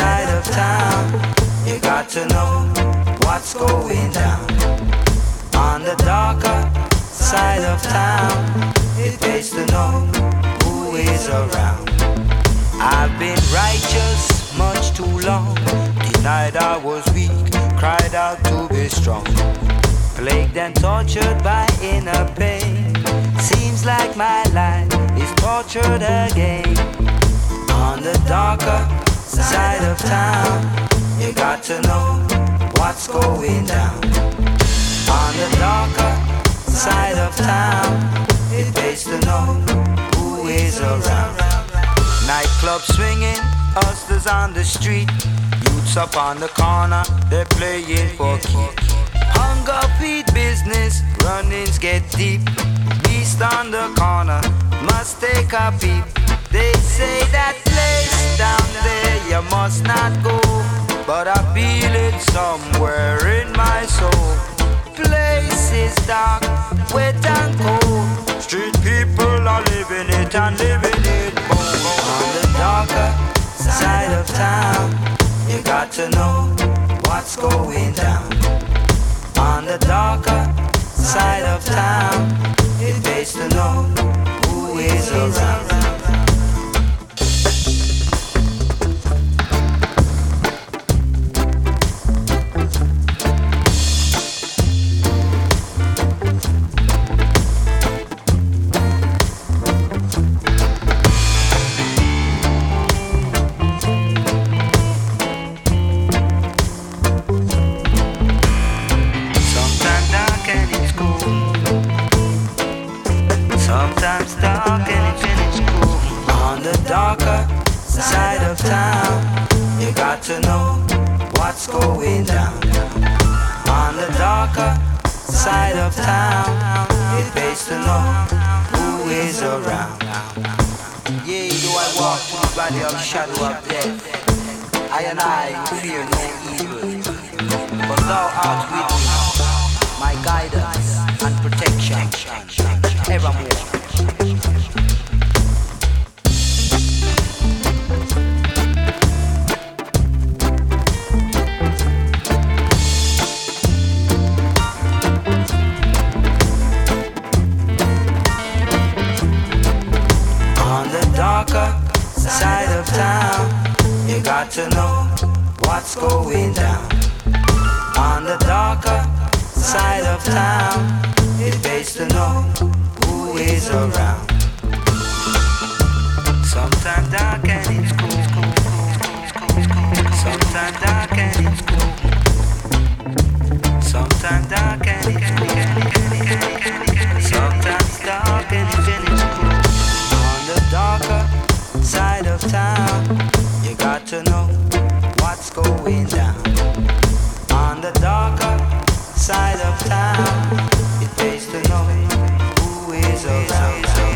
side of town. You got to know what's going down. On the darker side of town, it pays to know who is around. I've been righteous much too long, denied I was weak, cried out to be strong. Plagued and tortured by inner pain, seems like my life is tortured again. On the darker side of town, you got to know what's going down. On the darker side of town, it pays to know who is around. Nightclub swinging, hustlers on the street, youths up on the corner, they're playing for keeps. Hunger feed business, run-ins get deep. Beast on the corner, must take a peep. They say that place down there you must not go, but I feel it somewhere in my soul. Place is dark, wet and cold. Street people are living it and living it more. On the darker side of town, you got to know what's going down. On the darker side of town, it pays to know who is around. Sometimes dark and it's cool. On the darker side of town, you got to know what's going down. On the darker side of town, it pays to know who is around. Yea, do I walk through the valley of shadow of death, I and I fear no evil, but thou art with me, my guidance and protection evermore. On the darker side of town, you got to know what's going down. On the darker side of town, it pays to know who is around. Sometimes dark and it's cool. Sometimes dark and it's cool. Sometimes dark and it's cool. Sometimes dark and it's cool. On the darker side of town, you got to know what's going down. On the darker side of town, it pays to know who is around.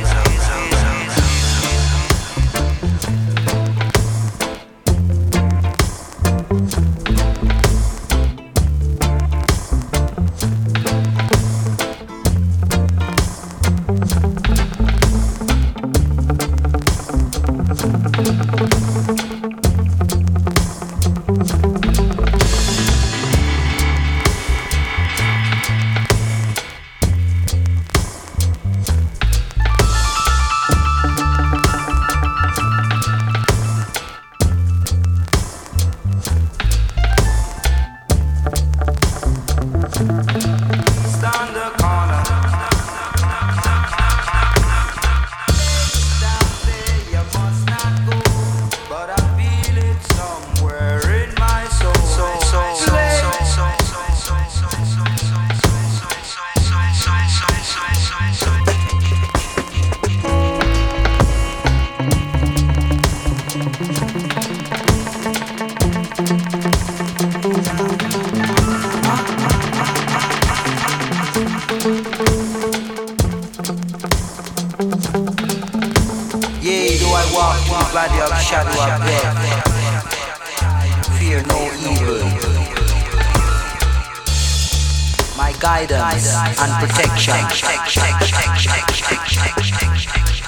Valley of shadow of death, fear no evil. My guidance and protection